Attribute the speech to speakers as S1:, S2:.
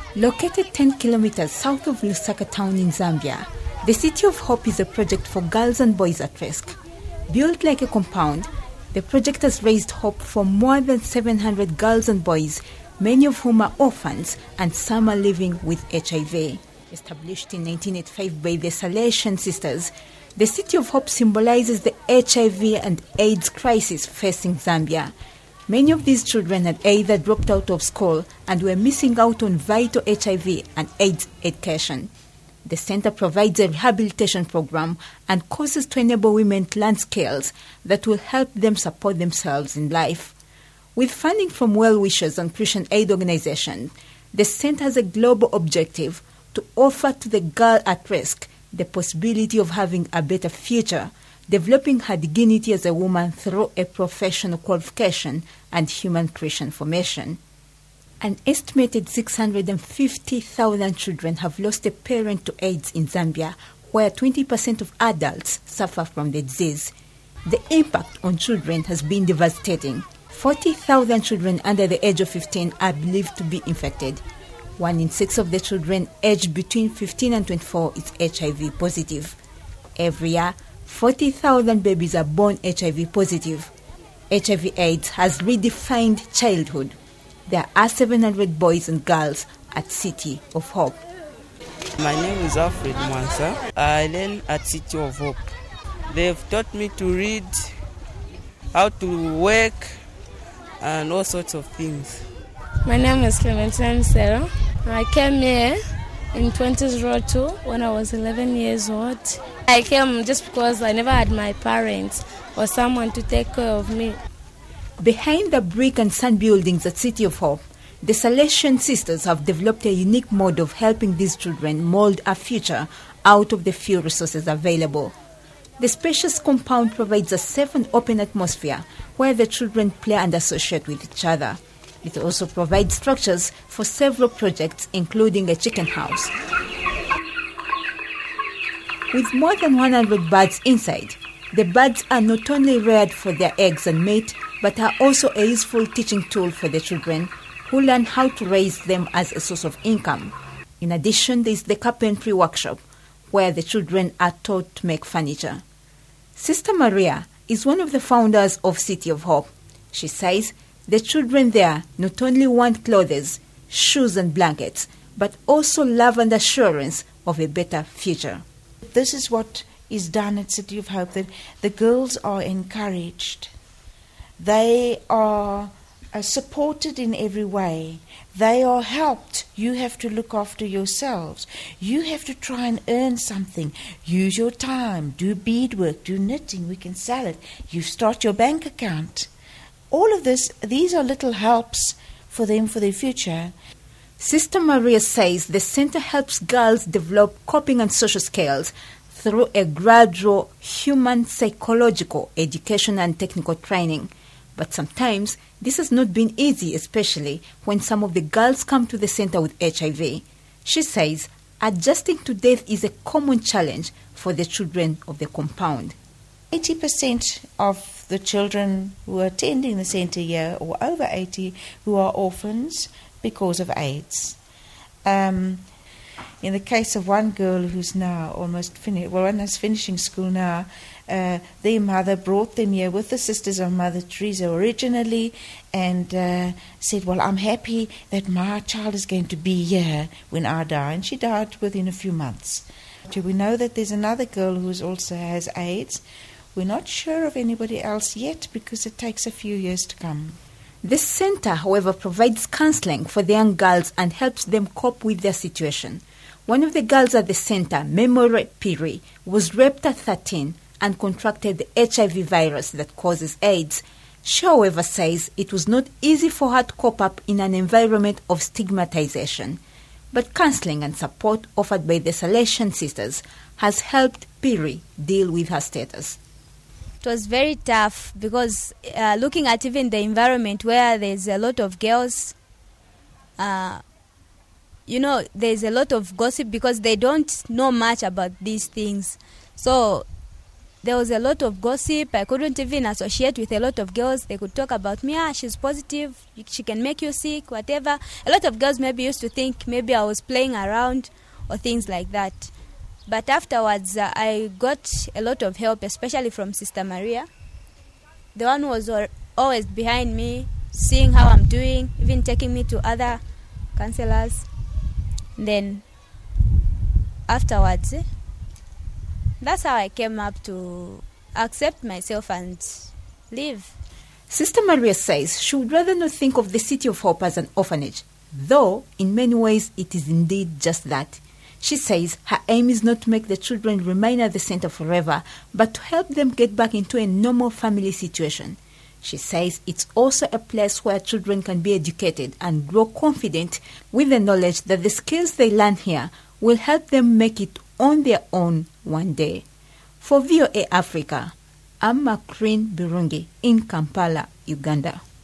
S1: Located 10 kilometers south of Lusaka town in Zambia, the City of Hope is a project for girls and boys at risk. Built like a compound, the project has raised hope for more than 700 girls and boys, many of whom are orphans and some are living with HIV. Established in 1985 by the Salesian Sisters, the City of Hope symbolizes the HIV and AIDS crisis facing Zambia. Many of these children had either dropped out of school and were missing out on vital HIV and AIDS education. The center provides a rehabilitation program and courses to enable women to learn skills that will help them support themselves in life. With funding from well-wishers and Christian aid organizations, the center has a global objective to offer to the girl at risk the possibility of having a better future, developing her dignity as a woman through a professional qualification and human Christian formation. An estimated 650,000 children have lost a parent to AIDS in Zambia, where 20% of adults suffer from the disease. The impact on children has been devastating. 40,000 children under the age of 15 are believed to be infected. 1 in 6 of the children aged between 15 and 24 is HIV positive. Every year, 40,000 babies are born HIV positive. HIV/AIDS has redefined childhood. There are 700 boys and girls at City of Hope.
S2: My name is Alfred Mwansa. I learn at City of Hope. They've taught me to read, how to work, and all sorts of things.
S3: My name is Clementine Sarah. I came here in 2002 when I was 11 years old. I came just because I never had my parents or someone to take care of me.
S1: Behind the brick and sand buildings at City of Hope, the Salesian Sisters have developed a unique mode of helping these children mold a future out of the few resources available. The spacious compound provides a safe and open atmosphere where the children play and associate with each other. It also provides structures for several projects, including a chicken house. With more than 100 birds inside, the birds are not only reared for their eggs and meat, but are also a useful teaching tool for the children, who learn how to raise them as a source of income. In addition, there is the carpentry workshop, where the children are taught to make furniture. Sister Maria is one of the founders of City of Hope. She says the children there not only want clothes, shoes and blankets, but also love and assurance of a better future.
S4: This is what is done at City of Hope, that the girls are encouraged. They are supported in every way. They are helped. You have to look after yourselves. You have to try and earn something. Use your time. Do beadwork. Do knitting. We can sell it. You start your bank account. All of this, these are little helps for them for their future.
S1: Sister Maria says the center helps girls develop coping and social skills through a gradual human psychological education and technical training. But sometimes this has not been easy, especially when some of the girls come to the center with HIV. She says adjusting to death is a common challenge for the children of the compound.
S4: 80% of the children who are attending the center here, or over 80, who are orphans because of AIDS. In the case of one girl who's now almost finished, one is finishing school now, their mother brought them here with the Sisters of Mother Teresa originally, and said, well, I'm happy that my child is going to be here when I die. And she died within a few months. We know that there's another girl who also has AIDS. We're not sure of anybody else yet because it takes a few years to come.
S1: This center, however, provides counseling for the young girls and helps them cope with their situation. One of the girls at the center, Memory Piri, was raped at 13 and contracted the HIV virus that causes AIDS. She, however, says it was not easy for her to cope up in an environment of stigmatization. But counseling and support offered by the Salesian Sisters has helped Piri deal with her status.
S5: It was very tough because looking at even the environment where there's a lot of girls, there's a lot of gossip because they don't know much about these things. So there was a lot of gossip. I couldn't even associate with a lot of girls. They could talk about me, she's positive, she can make you sick, whatever. A lot of girls maybe used to think maybe I was playing around or things like that. But afterwards, I got a lot of help, especially from Sister Maria. The one who was always behind me, seeing how I'm doing, even taking me to other counselors. Then afterwards, that's how I came up to accept myself and live.
S1: Sister Maria says she would rather not think of the City of Hope as an orphanage, though in many ways it is indeed just that. She says her aim is not to make the children remain at the center forever, but to help them get back into a normal family situation. She says it's also a place where children can be educated and grow confident with the knowledge that the skills they learn here will help them make it on their own one day. For VOA Africa, I'm Makreen Birungi in Kampala, Uganda.